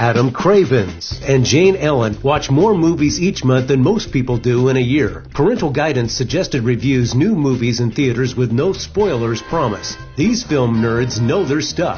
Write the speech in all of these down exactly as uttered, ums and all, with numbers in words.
Adam Cravens and Jane Ellen watch more movies each month than most people do in a year. Parental Guidance suggested reviews new movies in theaters with no spoilers promise. These film nerds know their stuff.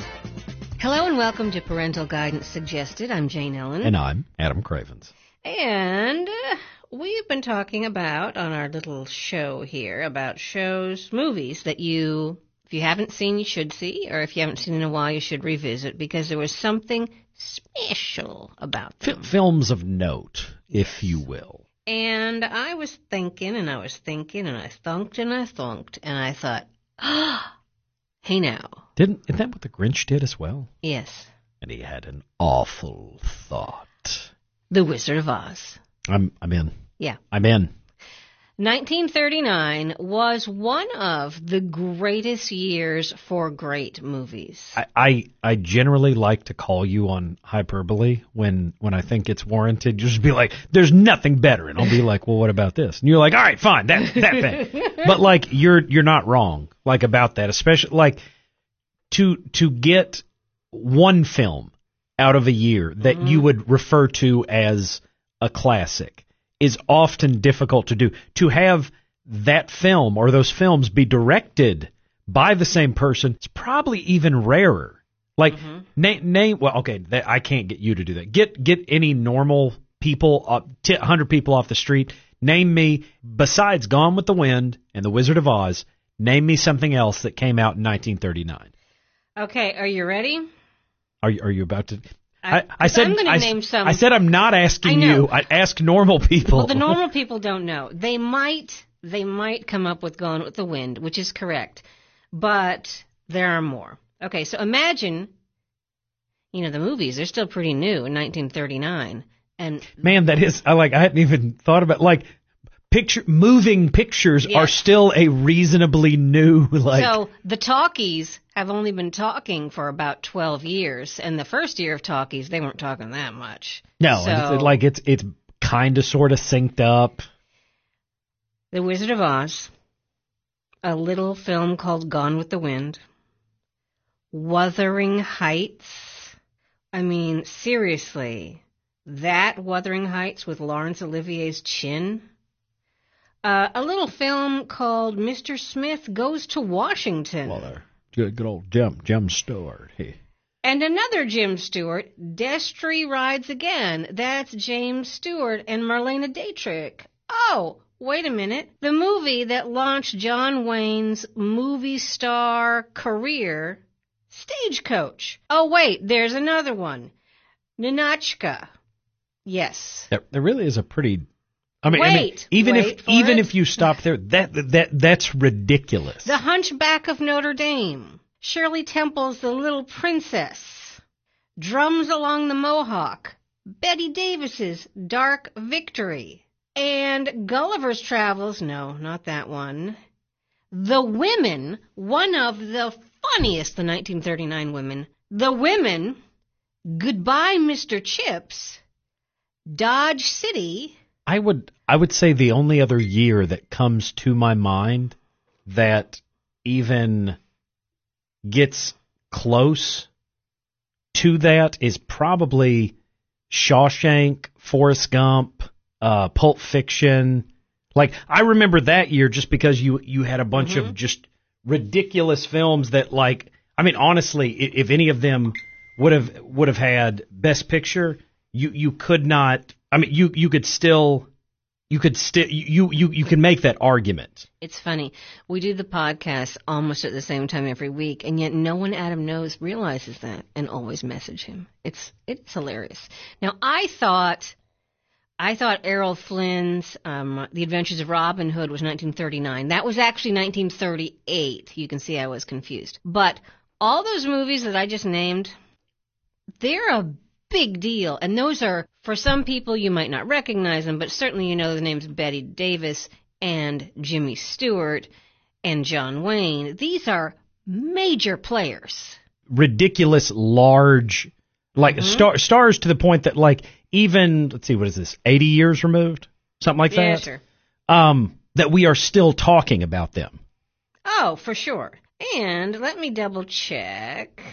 Hello and welcome to Parental Guidance Suggested. I'm Jane Ellen. And I'm Adam Cravens. And uh, we've been talking about, on our little show here, about shows, movies that you... if you haven't seen, you should see, or if you haven't seen in a while, you should revisit, because there was something special about them. F- films of note, if you will. And I was thinking, and I was thinking, and I thunked, and I thunked, and I thought, ah, hey now. Didn't, isn't that what the Grinch did as well? Yes. And he had an awful thought. The Wizard of Oz. I'm, I'm in. Yeah. I'm in. nineteen thirty-nine was one of the greatest years for great movies. I, I, I generally like to call you on hyperbole when, when I think it's warranted. Just be like, there's nothing better. And I'll be like, well, what about this? And you're like, all right, fine, that, that thing. But like, you're, you're not wrong, like, about that, especially, like, to, to get one film out of a year that mm-hmm. you would refer to as a classic is often difficult to do. To have that film or those films be directed by the same person is probably even rarer. Like, mm-hmm. name, name, well, okay, that, I can't get you to do that. Get get any normal people, uh, t- one hundred people off the street, name me, besides Gone with the Wind and The Wizard of Oz, name me something else that came out in nineteen thirty-nine. Okay, are you ready? Are you, are you about to... I, I, I said I'm gonna I, name some. I said I'm not asking you. I ask normal people. Well, the normal people don't know. They might they might come up with Gone with the Wind, which is correct, but there are more. Okay, so imagine, you know, the movies. They're still pretty new in nineteen thirty-nine, and man, that is. I like. I hadn't even thought about like picture moving pictures yes. are still a reasonably new like. So the talkies have only been talking for about twelve years, and the first year of talkies, they weren't talking that much. No, so, and it's, like it's it's kind of sort of synced up. The Wizard of Oz, a little film called Gone with the Wind, Wuthering Heights. I mean, seriously, that Wuthering Heights with Laurence Olivier's chin. Uh, a little film called Mister Smith Goes to Washington. Well, there. Good, good old Jim, Jim Stewart. He. And another Jim Stewart, Destry Rides Again. That's James Stewart and Marlena Dietrich. Oh, wait a minute. The movie that launched John Wayne's movie star career, Stagecoach. Oh, wait, there's another one. Ninotchka. Yes. There, there really is a pretty... I mean, wait, I mean, even wait if even it. if you stop there, that that that's ridiculous. The Hunchback of Notre Dame, Shirley Temple's The Little Princess, Drums Along the Mohawk, Betty Davis's Dark Victory, and Gulliver's Travels. No, not that one. The Women, one of the funniest, the nineteen thirty-nine Women. The Women, Goodbye, Mister Chips, Dodge City. I would I would say the only other year that comes to my mind that even gets close to that is probably Shawshank, Forrest Gump, uh, Pulp Fiction. Like, I remember that year just because you, you had a bunch mm-hmm. of just ridiculous films that, like, I mean, honestly, if any of them would have would have had Best Picture, you you could not. I mean, you, you could still, you could still, you, you, you can make that argument. It's funny. We do the podcast almost at the same time every week, and yet no one Adam knows realizes that and always message him. It's, it's hilarious. Now, I thought, I thought Errol Flynn's, um, The Adventures of Robin Hood was nineteen thirty-nine. That was actually nineteen thirty-eight. You can see I was confused. But all those movies that I just named, they're a big deal. And those are, for some people, you might not recognize them, but certainly you know the names Betty Davis and Jimmy Stewart and John Wayne. These are major players. Ridiculous, large, like mm-hmm. star, stars to the point that, like, even, let's see, what is this, eighty years removed? Something like yeah, that? Sure. Um, that we are still talking about them. Oh, for sure. And let me double check.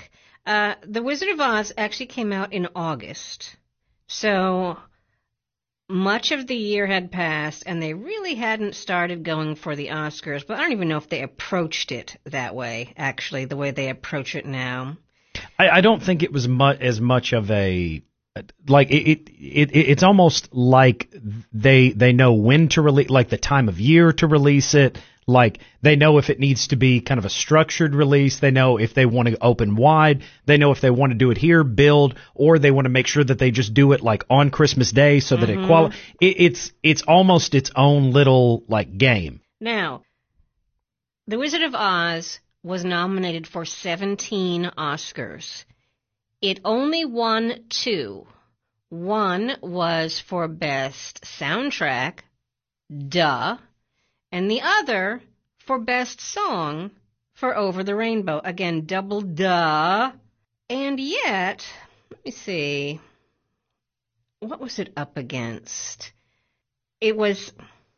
Uh, The Wizard of Oz actually came out in August. So much of the year had passed, and they really hadn't started going for the Oscars. But I don't even know if they approached it that way, actually, the way they approach it now. I, I don't think it was mu- as much of a like it, it, it. It's almost like they they know when to release, like the time of year to release it. Like they know if it needs to be kind of a structured release. They know if they want to open wide. They know if they want to do it here, build, or they want to make sure that they just do it like on Christmas Day so that mm-hmm. it quali- it, It's it's almost its own little like game. Now, The Wizard of Oz was nominated for seventeen Oscars. It only won two. One was for Best Soundtrack, duh, and the other for Best Song for Over the Rainbow. Again, double duh. And yet, let me see, what was it up against? It was,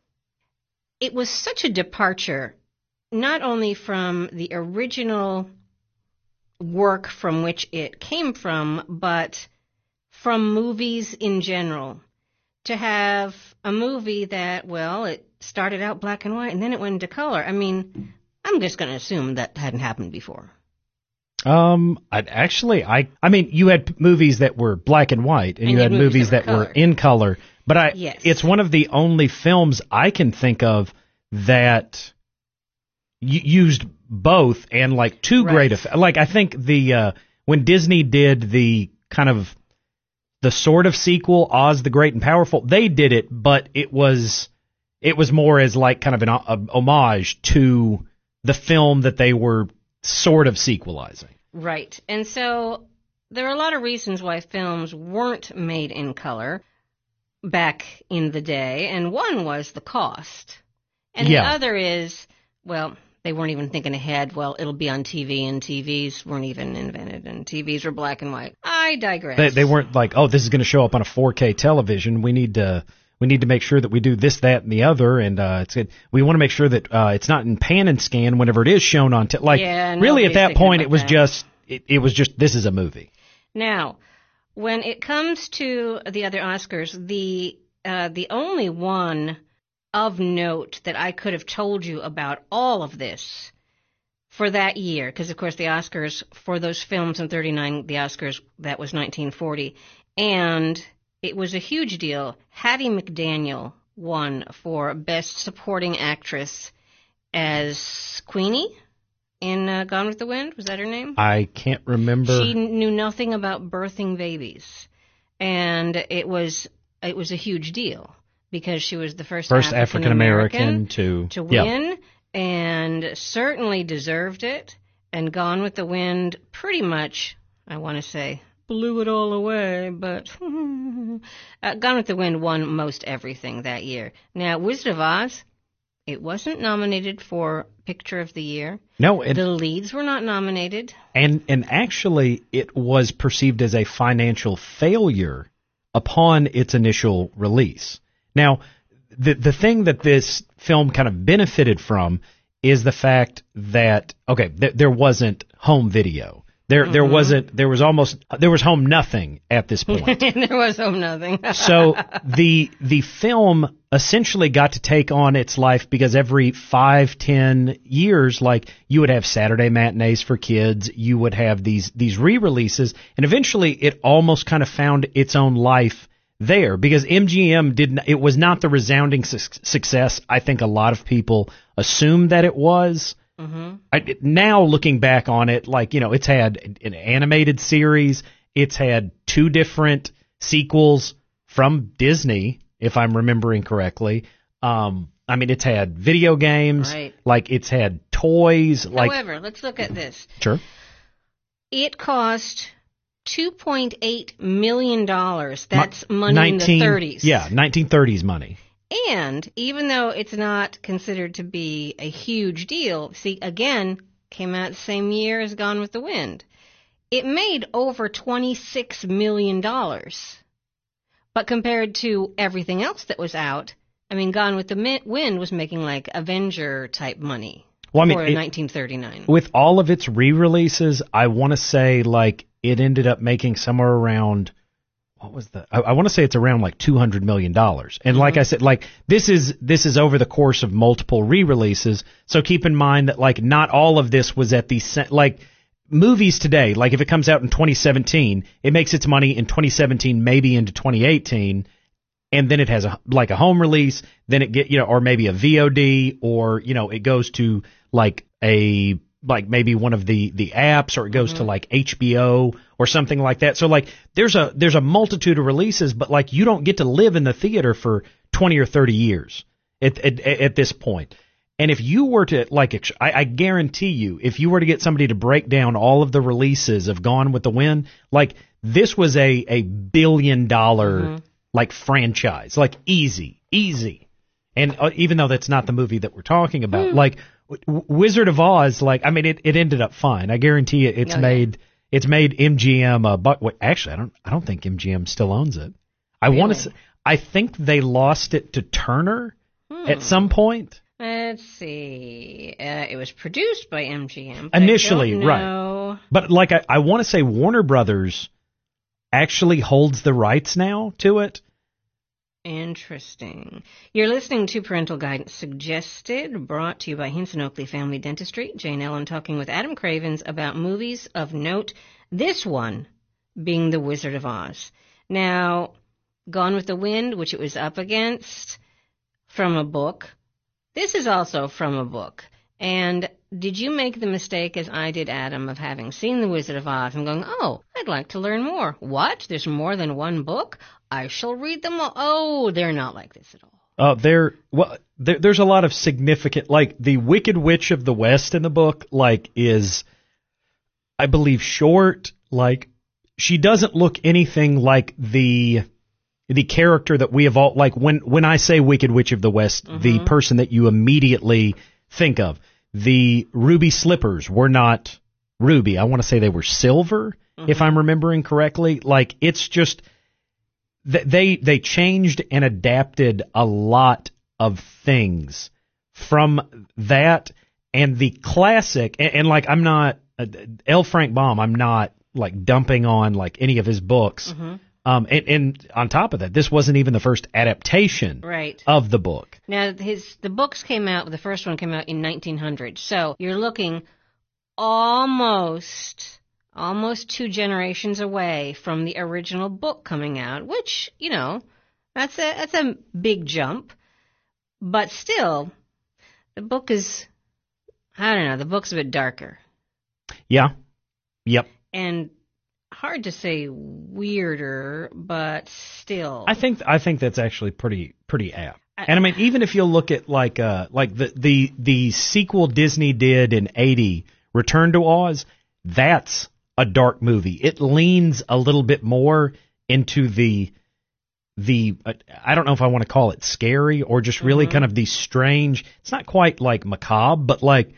it was such a departure, not only from the original work from which it came from, but from movies in general. To have a movie that, well, it started out black and white and then it went into color. I mean, I'm just going to assume that hadn't happened before. Um, I'd actually, I, I mean, you had movies that were black and white, and, and you had movies, movies that, that were, were in color. But I, yes. It's one of the only films I can think of that y- used both and like two right. great effects. Like I think the uh, when Disney did the kind of the sort of sequel, Oz the Great and Powerful, they did it, but it was it was more as like kind of an a, homage to the film that they were sort of sequelizing. Right. And so there are a lot of reasons why films weren't made in color back in the day, and one was the cost. And yeah. the other is, well, they weren't even thinking ahead. Well, it'll be on T V, and T Vs weren't even invented, and T Vs were black and white. I digress. They, they weren't like, oh, this is going to show up on a four K television. We need to we need to make sure that we do this, that, and the other, and uh, it's good. We want to make sure that uh, it's not in pan and scan whenever it is shown on. Te- like, yeah, really, at that point, it was that. just it, it was just this is a movie. Now, when it comes to the other Oscars, the uh, the only one of note that I could have told you about all of this for that year, because, of course, the Oscars for those films in thirty-nine, the Oscars, that was nineteen forty, and it was a huge deal. Hattie McDaniel won for Best Supporting Actress as Queenie in uh, Gone with the Wind. Was that her name? I can't remember. She knew nothing about birthing babies, and it was it was a huge deal because she was the first, first African American to to win, yeah. and certainly deserved it. And Gone with the Wind pretty much, I want to say, blew it all away, but uh, Gone with the Wind won most everything that year. Now, Wizard of Oz, it wasn't nominated for Picture of the Year. No, it, the leads were not nominated. And and actually, it was perceived as a financial failure upon its initial release. Now, the the thing that this film kind of benefited from is the fact that, okay, th- there wasn't home video. There, mm-hmm. there wasn't. There was almost. There was home nothing at this point. There was home nothing. So the the film essentially got to take on its life because every five, ten years, like you would have Saturday matinees for kids, you would have these these re-releases, and eventually it almost kind of found its own life there because M G M didn't. It was not the resounding su- success I think a lot of people assumed that it was. Mm-hmm. I, now looking back on it, like, you know, it's had an animated series. It's had two different sequels from Disney, if I'm remembering correctly. Um, I mean, it's had video games. Right. Like, it's had toys. Like, however, let's look at this. Sure. It cost two point eight million dollars. That's money nineteen, in the thirties. Yeah, nineteen thirties money. And even though it's not considered to be a huge deal, see, again, came out the same year as Gone with the Wind, it made over twenty-six million dollars. But compared to everything else that was out, I mean, Gone with the Wind was making like Avenger-type money. Well, I mean, or it, nineteen thirty-nine. With all of its re-releases, I want to say like it ended up making somewhere around, what was the? I, I want to say it's around like two hundred million dollars. And mm-hmm. like I said, like this is this is over the course of multiple re-releases. So keep in mind that like not all of this was at the like movies today. Like if it comes out in twenty seventeen, it makes its money in twenty seventeen, maybe into twenty eighteen. And then it has a like a home release, then it get you know, or maybe a V O D, or you know, it goes to like a like maybe one of the the apps, or it goes mm-hmm. to like H B O or something like that. So like there's a there's a multitude of releases, but like you don't get to live in the theater for twenty or thirty years at at, at this point. And if you were to like, I, I guarantee you, if you were to get somebody to break down all of the releases of Gone with the Wind, like this was a a billion dollar. Mm-hmm. Like franchise, like easy, easy. And uh, even though that's not the movie that we're talking about, mm. like w- Wizard of Oz, like, I mean, it, it ended up fine. I guarantee you it's oh, made, yeah. it's made M G M a buck. Wait, actually, I don't, I don't think M G M still owns it. I really? want to, I think they lost it to Turner hmm. at some point. Let's see. Uh, it was produced by M G M. Initially, right. But like, I, I want to say Warner Brothers actually holds the rights now to it. Interesting. You're listening to Parental Guidance Suggested, brought to you by Hinson Oakley Family Dentistry. Jane Ellen talking with Adam Cravens about movies of note, this one being The Wizard of Oz. Now, Gone with the Wind, which it was up against, from a book. This is also from a book. And did you make the mistake, as I did, Adam, of having seen The Wizard of Oz and going, oh, I'd like to learn more. What? There's more than one book? I shall read them all. Oh, they're not like this at all. Uh, they're, well, there, there's a lot of significant, like, the Wicked Witch of the West in the book, like, is, I believe, short. Like, she doesn't look anything like the... the character that we have all, like, when, when I say Wicked Witch of the West, mm-hmm. the person that you immediately think of. The ruby slippers were not ruby. I want to say they were silver, mm-hmm. if I'm remembering correctly. Like, it's just, th- they they changed and adapted a lot of things from that, and the classic, and, and like, I'm not, uh, L. Frank Baum, I'm not, like, dumping on, like, any of his books. Mm-hmm. Um, and, and on top of that, this wasn't even the first adaptation right. of the book. Now, his the books came out, the first one came out in nineteen hundred. So you're looking almost, almost two generations away from the original book coming out, which, you know, that's a, that's a big jump. But still, the book is, I don't know, the book's a bit darker. Yeah. Yep. And hard to say weirder, but still. I think I think that's actually pretty pretty apt. I, and I mean, even if you look at like uh like the the the sequel Disney did in eighty, Return to Oz, that's a dark movie. It leans a little bit more into the the uh, I don't know if I want to call it scary or just really mm-hmm. kind of the strange. It's not quite like macabre, but like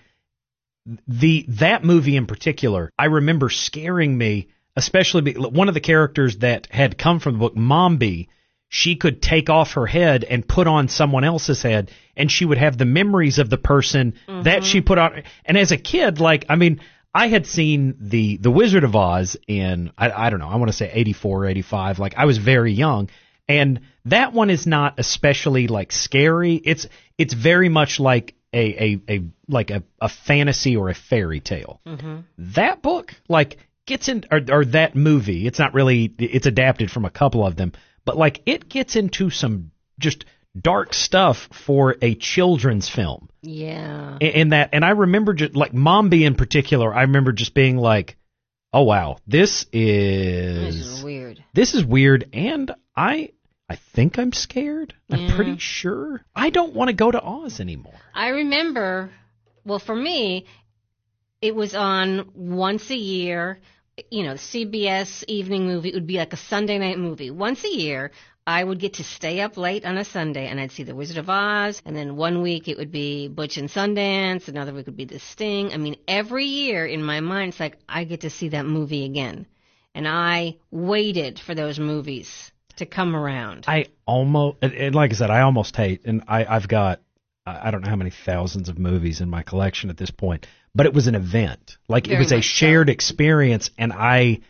the that movie in particular, I remember scaring me. Especially one of the characters that had come from the book, Mombi, she could take off her head and put on someone else's head, and she would have the memories of the person mm-hmm. that she put on. And as a kid, like, I mean, I had seen the, the Wizard of Oz in, I, I don't know, I want to say eighty-four or eighty-five. Like, I was very young. And that one is not especially, like, scary. It's it's very much like a, a, a like a, a fantasy or a fairy tale. Mm-hmm. That book, like... gets in or, or that movie, it's not really, it's adapted from a couple of them, but like it gets into some just dark stuff for a children's film. Yeah. In, in that, and I remember just like Mombi in particular, I remember just being like, oh wow, this is this is weird. This is weird, and I I think I'm scared. Yeah. I'm pretty sure I don't want to go to Oz anymore. I remember, well, for me, it was on once a year. You know, C B S evening movie. It would be like a Sunday night movie. Once a year, I would get to stay up late on a Sunday, and I'd see The Wizard of Oz, and then one week it would be Butch and Sundance, another week would be The Sting. I mean, every year in my mind, it's like, I get to see that movie again. And I waited for those movies to come around. I almost, and like I said, I almost hate, and I, I've got I I don't know how many thousands of movies in my collection at this point, but it was an event. Like Very it was a much shared so. experience, and I,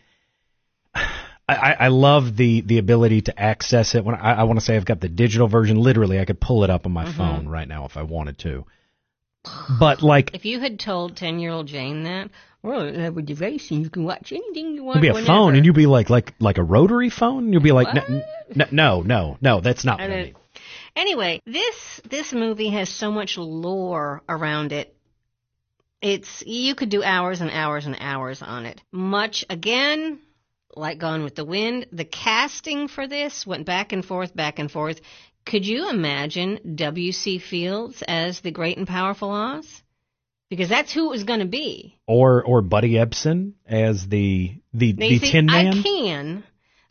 I, I love the the ability to access it. When I, I want to say I've got the digital version, literally, I could pull it up on my Mhm. phone right now if I wanted to. But like, If you had told ten-year-old Jane that, well, you have a device and you can watch anything you want. it'd be a whenever. phone, and you'd be like, like, like a rotary phone. And you'd be like, What? no, no, no, no, no, that's not I what I don't- mean. Anyway, this this movie has so much lore around it. It's you could do hours and hours and hours on it. Much again, like Gone with the Wind, the casting for this went back and forth, back and forth. Could you imagine W C. Fields as the great and powerful Oz? Because that's who it was going to be. Or or Buddy Ebsen as the the Now, the you see, Tin Man. I can,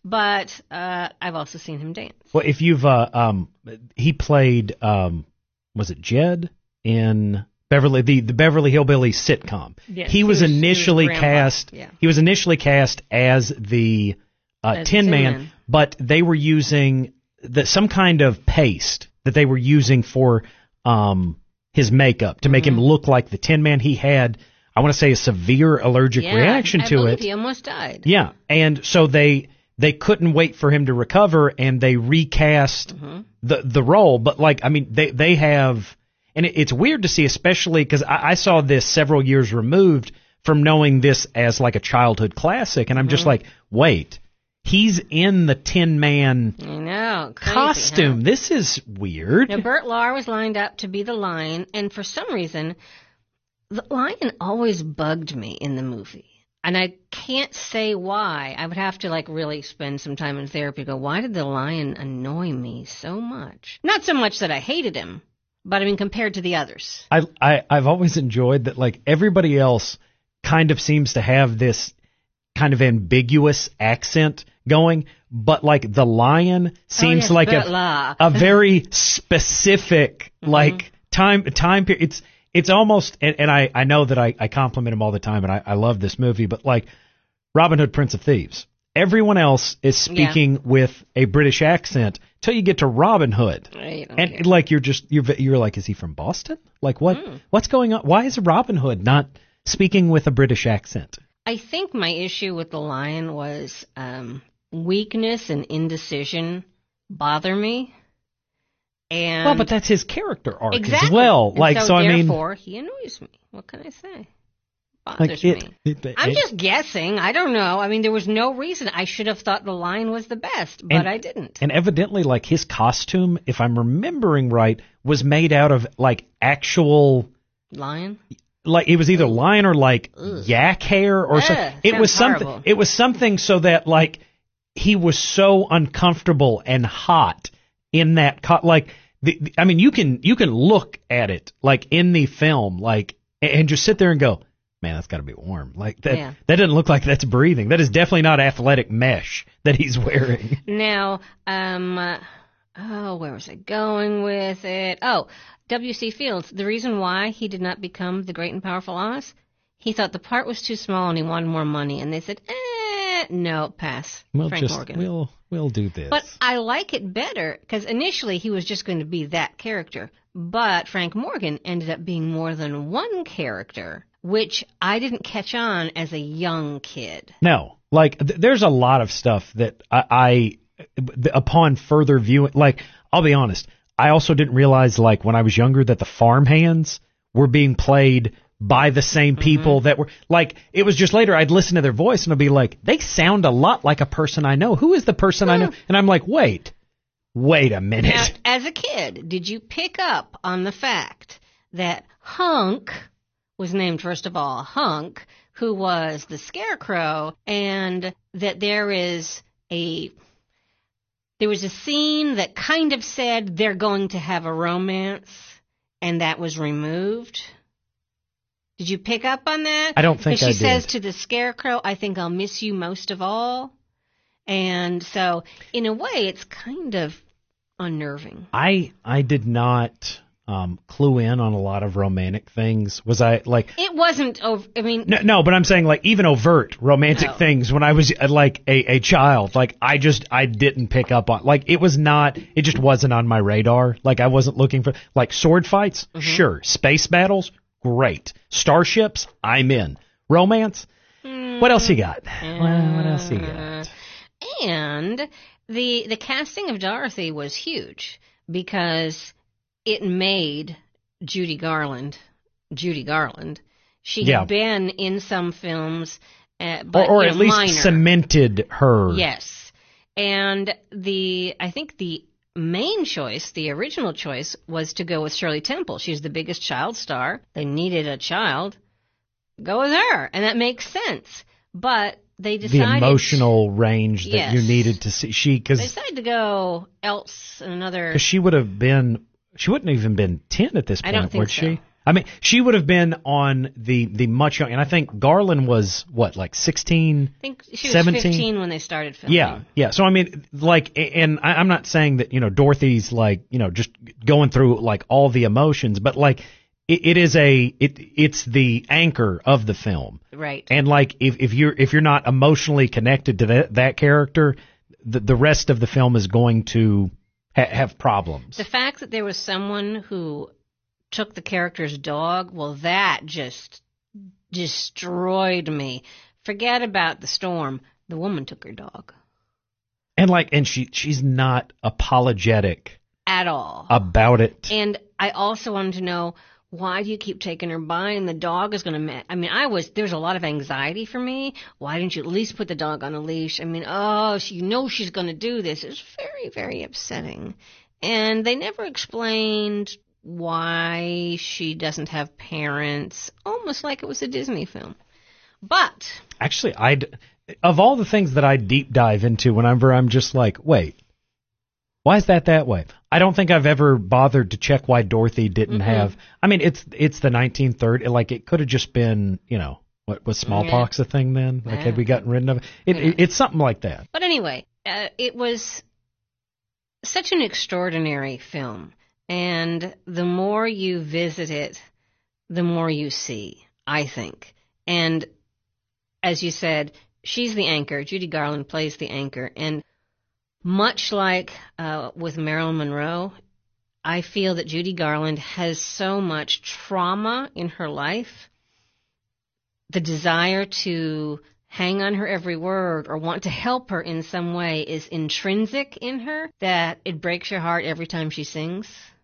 but uh, I've also seen him dance. Well, if you've uh, um, he played um, was it Jed in Beverly the the Beverly Hillbillies sitcom. Yes, he, he was was- he was initially Grandpa, cast. yeah. He was initially cast as the uh, As Tin Tin Man, Man. but they were using the some kind of paste that they were using for um, his makeup to make Mm-hmm. him look like the Tin Man. He had, I want to say, a severe allergic Yeah, reaction I to believe it. He almost died. Yeah, and so they they couldn't wait for him to recover, and they recast Mm-hmm. the the role. But like, I mean, they they have, and it, it's weird to see, especially because I, I saw this several years removed from knowing this as like a childhood classic, and I'm just Mm-hmm. like, wait, he's in the Tin Man I know. Crazy, costume. Huh? This is weird. Now, Burt Lahr was lined up to be the lion, and for some reason, the lion always bugged me in the movie. And I can't say why. I would have to like really spend some time in therapy to go, why did the lion annoy me so much? Not so much that I hated him, but I mean compared to the others. I, I I've always enjoyed that. Like everybody else, kind of seems to have this kind of ambiguous accent going, but like the lion seems oh, yes, like Burt a Lahr. a very specific like time time period. It's it's almost, and, and I I know that I I compliment him all the time, and I I love this movie, but like Robin Hood, Prince of Thieves, everyone else is speaking with a British accent till you get to Robin Hood. I don't And care. like you're just you're you're like, is he from Boston? Like what Mm. what's going on? Why is Robin Hood not speaking with a British accent? I think my issue with the lion was um, weakness and indecision bother me. And Well, but that's his character arc exactly. as well. And Like so, so, I mean, therefore, he annoys me. What can I say? Bothers like it, me. it- I'm it- just guessing. I don't know. I mean, there was no reason. I should have thought the lion was the best, but And- I didn't. and evidently, like his costume, if I'm remembering right, was made out of like actual. Lion? Like it was either lion or like Ugh. yak hair or Ugh, something. It was sounds something. horrible. It was something so that like he was so uncomfortable and hot in that co- like the, the- I mean you can you can look at it like in the film like and, and just sit there and go, man, that's got to be warm. Like that Yeah. that doesn't look like that's breathing. That is definitely not athletic mesh that he's wearing. Now, um, uh, oh, where was I going with it? Oh, W C. Fields. The reason why he did not become the great and powerful Oz, he thought the part was too small and he wanted more money, and they said, eh, no, pass. We'll Frank just Morgan. we'll we'll do this. But I like it better because initially he was just going to be that character, but Frank Morgan ended up being more than one character, which I didn't catch on as a young kid. No, like th- there's a lot of stuff that I, I th- upon further viewing, like I'll be honest, I also didn't realize like when I was younger that the farmhands were being played by the same people that were like it was just later I'd listen to their voice and I'd be like, they sound a lot like a person I know. Who is the person I know? And I'm like, wait, wait a minute. Now, as a kid, did you pick up on the fact that Hunk was named, first of all, Hunk, who was the scarecrow, and that there is a there was a scene that kind of said they're going to have a romance, and that was removed? Did you pick up on that? I don't think Because I she says did. to the scarecrow, I think I'll miss you most of all. And so, in a way, it's kind of unnerving. I I did not um, clue in on a lot of romantic things? Was I like? It wasn't. Over, I mean, No, no, but I'm saying like even overt romantic No. things when I was uh, like a, a child, like I just I didn't pick up on, like it was not, it just wasn't on my radar. Like I wasn't looking for like sword fights, Mm-hmm. sure, space battles, great, starships, I'm in. Romance, mm, what else you got? What, what else you got? And the the casting of Dorothy was huge because it made Judy Garland, Judy Garland. She Yeah. had been in some films, uh, but Or, or you at know, least minor. cemented her. Yes, and the I think the main choice, the original choice, was to go with Shirley Temple. She's the biggest child star. They needed a child. Go with her, and that makes sense. But they The decided emotional range that Yes. you needed to see. She, They because decided to go else in another. she would have been, she wouldn't have even been ten at this I point, don't think would she? so. I mean, she would have been on the, the much young, and I think Garland was, what, like sixteen? I think she was seventeen? fifteen when they started filming. Yeah, yeah. So, I mean, like, and I- I'm not saying that, you know, Dorothy's, like, you know, just going through, like, all the emotions, but, like, it, it is a, it it's the anchor of the film. Right. And, like, if, if you're if you're not emotionally connected to that, that character, the, the rest of the film is going to ha- have problems. The fact that there was someone who took the character's dog, well, that just destroyed me. Forget about the storm. The woman took her dog. And, like, and she she's not apologetic At all. about it. And I also wanted to know, why do you keep taking her by and the dog is going to ma- I mean, I was, there's a lot of anxiety for me. Why didn't you at least put the dog on a leash? I mean, oh, she, you know she's going to do this. It's very, very upsetting. And they never explained why she doesn't have parents, almost like it was a Disney film. But Actually, I'd of all the things that I deep dive into whenever I'm just like, wait, why is that that way? I don't think I've ever bothered to check why Dorothy didn't Mm-hmm. have. I mean, it's it's the nineteen thirty. Like it could have just been, you know, what was smallpox a thing then? Like had we gotten rid of it? It, Yeah. it? It's something like that. But anyway, uh, it was such an extraordinary film. And the more you visit it, the more you see, I think. And as you said, she's the anchor. Judy Garland plays the anchor. And much like uh, with Marilyn Monroe, I feel that Judy Garland has so much trauma in her life. The desire to hang on her every word or want to help her in some way is intrinsic in her, that it breaks your heart every time she sings.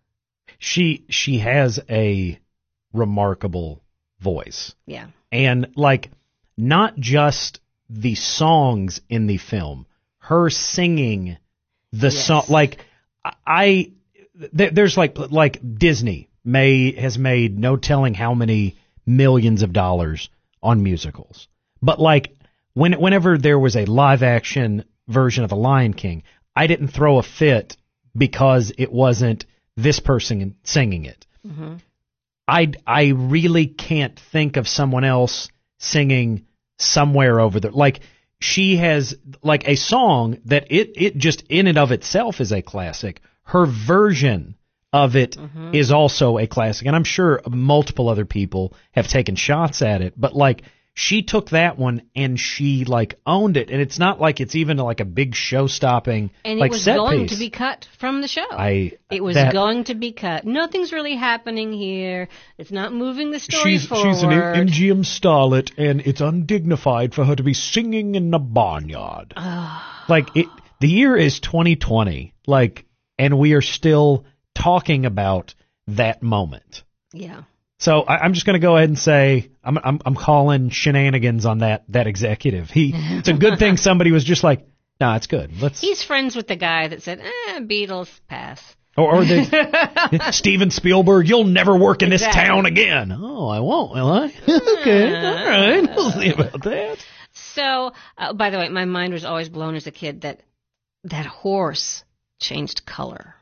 She she has a remarkable voice. Yeah. And like not just the songs in the film, her singing the Yes. song. Like I, th- there's like like Disney may has made no telling how many millions of dollars on musicals, but like when whenever there was a live action version of The Lion King, I didn't throw a fit because it wasn't this person singing it. Mm-hmm. I, I really can't think of someone else singing Somewhere Over There. Like, she has, like, a song that it, it just in and of itself is a classic. Her version of it Mm-hmm. is also a classic. And I'm sure multiple other people have taken shots at it. But, like, she took that one and she, like, owned it. And it's not like it's even, like, a big show-stopping, And like, it was set going piece. to be cut from the show. I, It was that- going to be cut. Nothing's really happening here. It's not moving the story She's, forward. she's an M G M starlet, and it's undignified for her to be singing in the barnyard. Like, it, the year is twenty twenty, like, and we are still talking about that moment. Yeah. So I, I'm just going to go ahead and say I'm, I'm I'm calling shenanigans on that that executive. He, it's a good thing somebody was just like, nah, it's good. Let's He's friends with the guy that said, eh, Beatles, pass. or, or the Steven Spielberg, you'll never work in this Exactly. town again. Oh, I won't, will I? Okay, all right, we'll see about that. So, uh, by the way, my mind was always blown as a kid that that horse changed color.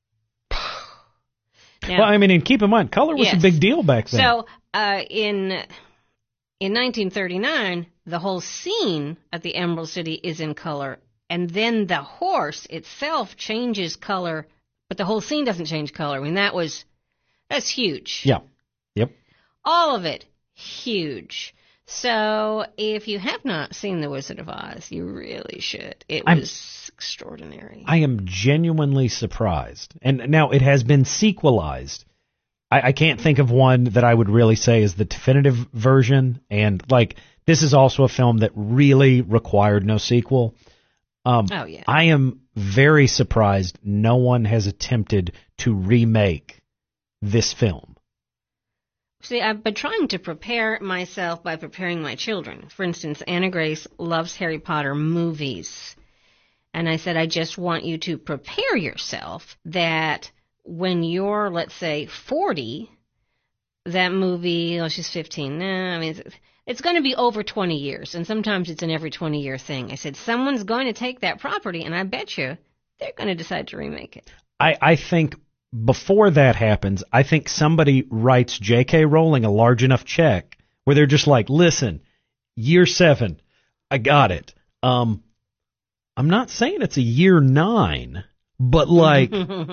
Now, Well, I mean, and keep in mind, color was Yes. a big deal back then. so uh, in in nineteen thirty-nine, the whole scene at the Emerald City is in color, and then the horse itself changes color, but the whole scene doesn't change color. I mean, that was That's huge. Yeah. Yep. All of it, huge. So if you have not seen The Wizard of Oz, you really should. It I'm, was extraordinary. I am genuinely surprised. And now it has been sequelized. I, I can't think of one that I would really say is the definitive version. And, like, this is also a film that really required no sequel. Um, oh, yeah. I am very surprised no one has attempted to remake this film. See, I've been trying to prepare myself by preparing my children. For instance, Anna Grace loves Harry Potter movies. And I said, I just want you to prepare yourself that when you're, let's say, forty, that movie, oh, she's fifteen. Nah, I mean, it's, it's going to be over twenty years. And sometimes it's an every twenty-year thing. I said, someone's going to take that property, and I bet you they're going to decide to remake it. I, I think before that happens, I think somebody writes J K. Rowling a large enough check where they're just like, listen, year seven, I got it. Um, I'm not saying it's a year nine, but like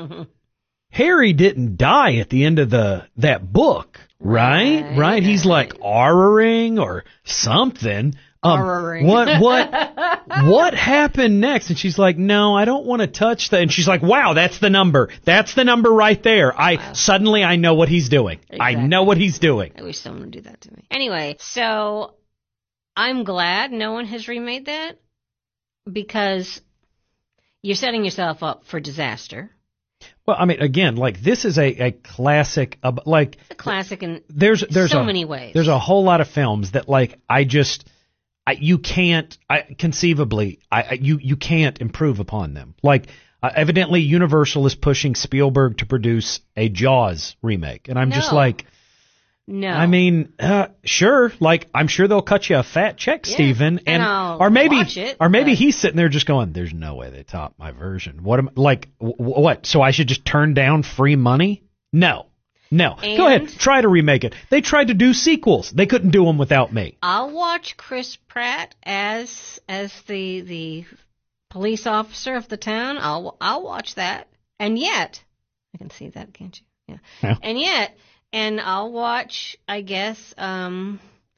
Harry didn't die at the end of the that book, right? Right. right? He's like R-ing or something. Um, R-ing. what what what happened next? And she's like, no, I don't want to touch that. And she's like, wow, that's the number. That's the number right there. I wow. Suddenly I know what he's doing. Exactly. I know what he's doing. I wish someone would do that to me. Anyway, so I'm glad no one has remade that because you're setting yourself up for disaster. Well, I mean, again, like this is a, a classic, uh, like it's a classic in there's there's so a, many ways. There's a whole lot of films that like I just I, you can't I, conceivably I, I you you can't improve upon them. Like uh, evidently, Universal is pushing Spielberg to produce a Jaws remake, and I'm no. just like, no. I mean, uh, sure, like I'm sure they'll cut you a fat check, yeah, Steven, and, and I'll or maybe watch it, or maybe but... he's sitting there just going, "There's no way they top my version." What am like w- what? So I should just turn down free money? No. No. And go ahead. Try to remake it. They tried to do sequels. They couldn't do them without me. I'll watch Chris Pratt as as the the police officer of the town. I'll I'll watch that. And yet, I can see that, can't you? Yeah. yeah. And yet, and I'll watch, I guess, um,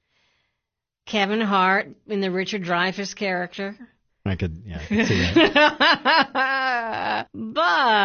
Kevin Hart in the Richard Dreyfuss character. I could, yeah, I could see that. But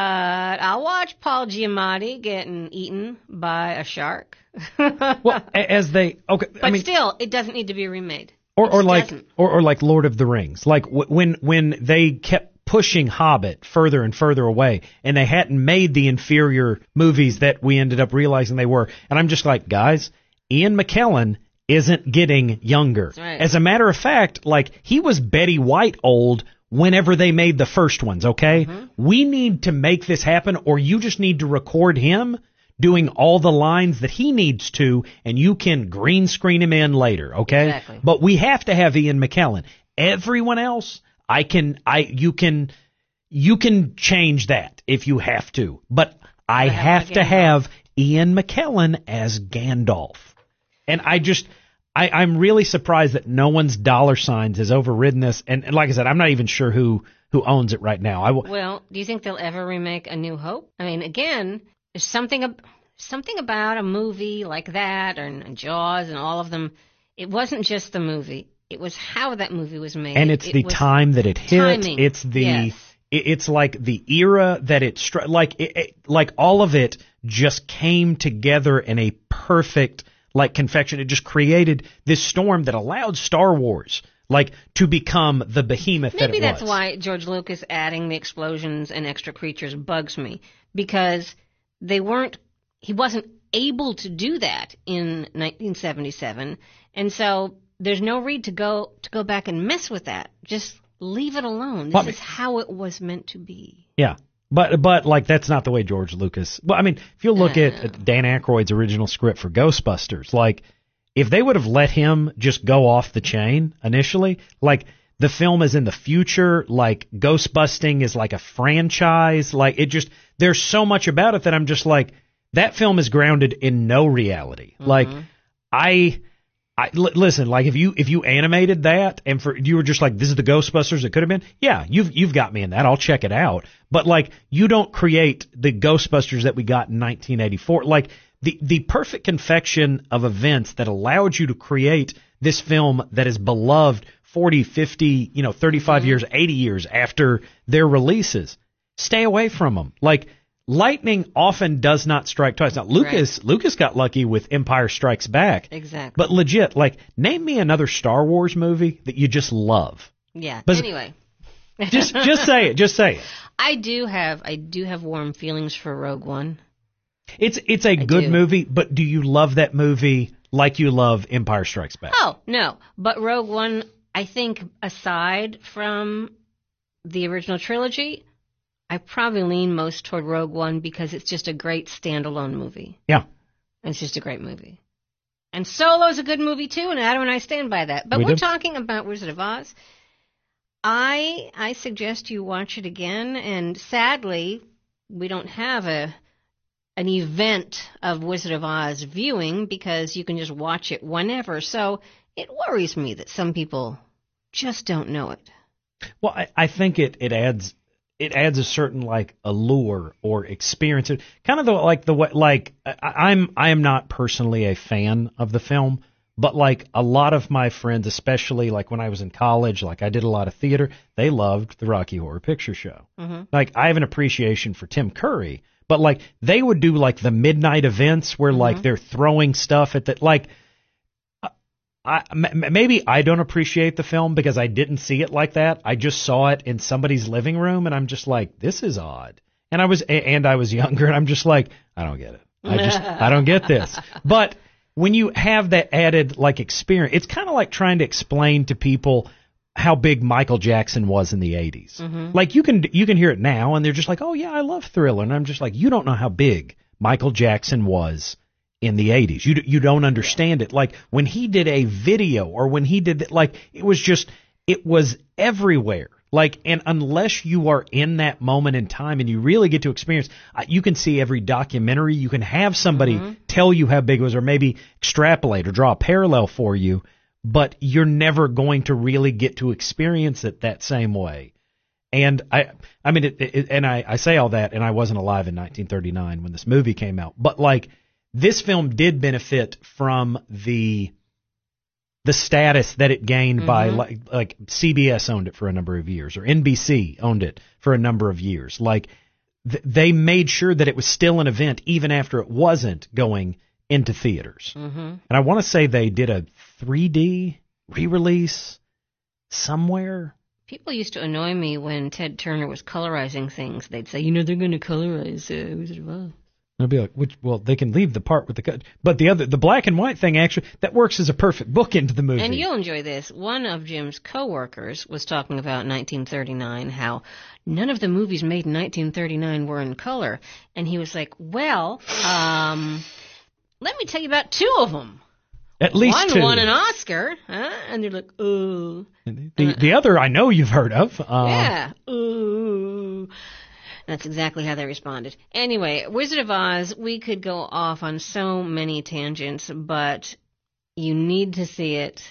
I'll watch Paul Giamatti getting eaten by a shark. Well, as they okay, but I mean, still, it doesn't need to be remade. Or, or it like, doesn't. or, or like Lord of the Rings. Like w- when when they kept pushing Hobbit further and further away, and they hadn't made the inferior movies that we ended up realizing they were. And I'm just like, guys, Ian McKellen isn't getting younger. Right. As a matter of fact, like he was Betty White old whenever they made the first ones, okay? Mm-hmm. We need to make this happen, or you just need to record him doing all the lines that he needs to, and you can green screen him in later, okay? Exactly. But we have to have Ian McKellen. Everyone else, I can I you can you can change that if you have to. But I have, have to have Ian McKellen as Gandalf. And I just I, I'm really surprised that no one's dollar signs has overridden this. And, and like I said, I'm not even sure who, who owns it right now. I w- well, do you think they'll ever remake A New Hope? I mean, again, there's something ab- something about a movie like that, or and Jaws, and all of them. It wasn't just the movie; it was how that movie was made. And it's it the time that it hit. Timing. It's the yes. it, it's like the era that it struck. Like it, it, like all of it just came together in a perfect. Like confection, it just created this storm that allowed Star Wars, like, to become the behemoth Maybe that it was. Maybe that's why George Lucas adding the explosions and extra creatures bugs me, because they weren't, he wasn't able to do that in nineteen seventy-seven, and so there's no need to go to go back and mess with that. Just leave it alone. This well, is how it was meant to be. Yeah. But, but like, that's not the way George Lucas... Well, I mean, if you look uh, at Dan Aykroyd's original script for Ghostbusters, like, if they would have let him just go off the chain initially, like, the film is in the future, like, Ghostbusting is like a franchise, like, it just... There's so much about it that I'm just like, that film is grounded in no reality. Mm-hmm. Like, I... I, l- listen, like if you if you animated that and for you were just like, this is the Ghostbusters it could have been, yeah, you've you've got me in that. I'll check it out. But like, you don't create the Ghostbusters that we got in nineteen eighty-four. Like the the perfect confection of events that allowed you to create this film that is beloved forty, fifty, you know, thirty-five mm-hmm. years, eighty years after their releases. Stay away from them. Like, lightning often does not strike twice. Now, Lucas right. Lucas got lucky with Empire Strikes Back. Exactly. But legit, like, name me another Star Wars movie that you just love. Yeah. But anyway. just just say it. Just say it. I do have I do have warm feelings for Rogue One. It's it's a I good do. movie, but do you love that movie like you love Empire Strikes Back? Oh, no. But Rogue One, I think, aside from the original trilogy, I probably lean most toward Rogue One because it's just a great standalone movie. Yeah. It's just a great movie. And Solo's a good movie, too, and Adam and I stand by that. But we we're do. talking about Wizard of Oz. I I suggest you watch it again, and sadly, we don't have a an event of Wizard of Oz viewing because you can just watch it whenever. So it worries me that some people just don't know it. Well, I, I think it, it adds... It adds a certain like allure or experience. Kind of the, like the way, like I, I'm, I am not personally a fan of the film, but like a lot of my friends, especially like when I was in college, like I did a lot of theater, they loved the Rocky Horror Picture Show. Mm-hmm. Like I have an appreciation for Tim Curry, but like they would do like the midnight events where mm-hmm. like they're throwing stuff at that, like, I, maybe I don't appreciate the film because I didn't see it like that. I just saw it in somebody's living room, and I'm just like, this is odd. And I was and I was younger, and I'm just like, I don't get it. I just I don't get this. But when you have that added like experience, it's kind of like trying to explain to people how big Michael Jackson was in the eighties. Mm-hmm. Like you can you can hear it now, and they're just like, oh yeah, I love Thriller, and I'm just like, you don't know how big Michael Jackson was in the eighties. You you don't understand it. Like when he did a video or when he did like it was just it was everywhere. Like, and unless you are in that moment in time and you really get to experience, uh, you can see every documentary. You can have somebody mm-hmm. tell you how big it was or maybe extrapolate or draw a parallel for you, but you're never going to really get to experience it that same way. And I, I mean, it, it, and I, I say all that, and I wasn't alive in nineteen thirty-nine when this movie came out, but like, this film did benefit from the the status that it gained mm-hmm. by like like C B S owned it for a number of years or N B C owned it for a number of years. Like th- they made sure that it was still an event even after it wasn't going into theaters. Mm-hmm. And I want to say they did a three D re-release somewhere. People used to annoy me when Ted Turner was colorizing things. They'd say, you know, they're going to colorize uh, Wizard of Oz. I'd be like, which, well, they can leave the part with the cut, but the other, the black and white thing actually, that works as a perfect book into the movie. And you'll enjoy this. One of Jim's coworkers was talking about nineteen thirty-nine, how none of the movies made in nineteen thirty-nine were in color. And he was like, well, um, let me tell you about two of them. At least One two. won an Oscar, huh? And they're like, ooh. The, the other I know you've heard of. Uh, yeah, ooh. That's exactly how they responded. Anyway, Wizard of Oz, we could go off on so many tangents, but you need to see it,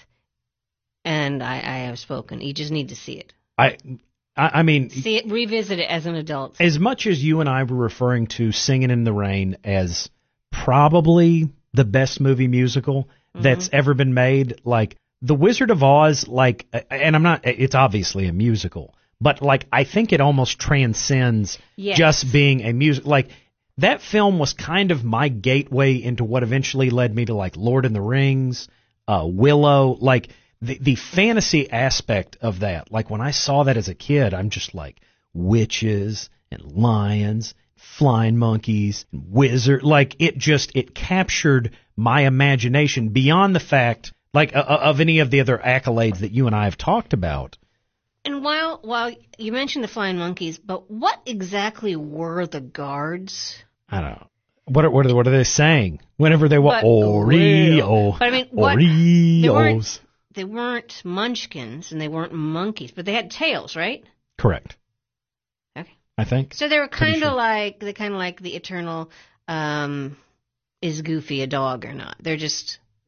and I, I have spoken. You just need to see it. I, I, I mean... See it, revisit it as an adult. As much as you and I were referring to Singing in the Rain as probably the best movie musical mm-hmm. that's ever been made, like, The Wizard of Oz, like, and I'm not, it's obviously a musical, but, like, I think it almost transcends yes. just being a music. Like, that film was kind of my gateway into what eventually led me to, like, Lord of the Rings, uh, Willow. Like, the, the fantasy aspect of that. Like, when I saw that as a kid, I'm just like, witches and lions, flying monkeys, and wizard. Like, it just, it captured my imagination beyond the fact, like, uh, of any of the other accolades that you and I have talked about. And while while you mentioned the flying monkeys, but what exactly were the guards? I don't know. What are, what are, what are they saying? Whenever they were Oreo. But I mean, what, Oreos. They weren't, they weren't munchkins and they weren't monkeys, but they had tails, right? Correct. Okay. I think. So they were kind of sure. like they kind of like the eternal um, is Goofy a dog or not? They're just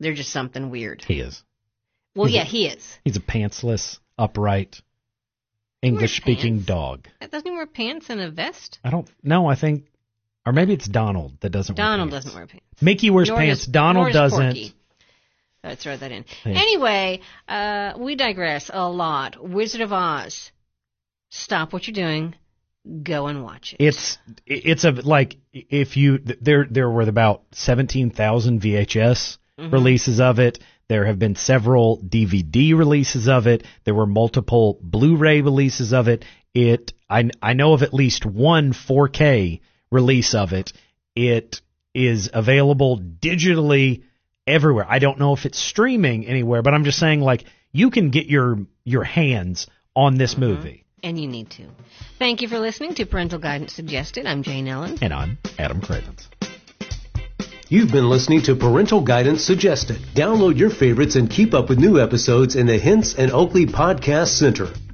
They're just something weird. He is. Well, He's yeah, a- he is. He's a pantsless, upright, English-speaking pants. dog. Doesn't he wear pants and a vest? I don't know. I think, or maybe it's Donald that doesn't Donald wear pants. doesn't wear pants. Mickey wears Nor pants. does- Donald nor does doesn't. Porky. I'd throw that in. Hey. Anyway, uh, we digress a lot. Wizard of Oz. Stop what you're doing. Go and watch it. It's it's a like if you there there were about seventeen thousand V H S Mhm. releases of it. There have been several D V D releases of it. There were multiple Blu-ray releases of it. It I I know of at least one four K release of it. It is available digitally everywhere. I don't know if it's streaming anywhere, but I'm just saying like you can get your your hands on this movie. And you need to. Thank you for listening to Parental Guidance Suggested. I'm Jane Ellen. And I'm Adam Cravens. You've been listening to Parental Guidance Suggested. Download your favorites and keep up with new episodes in the Hints and Oakley Podcast Center.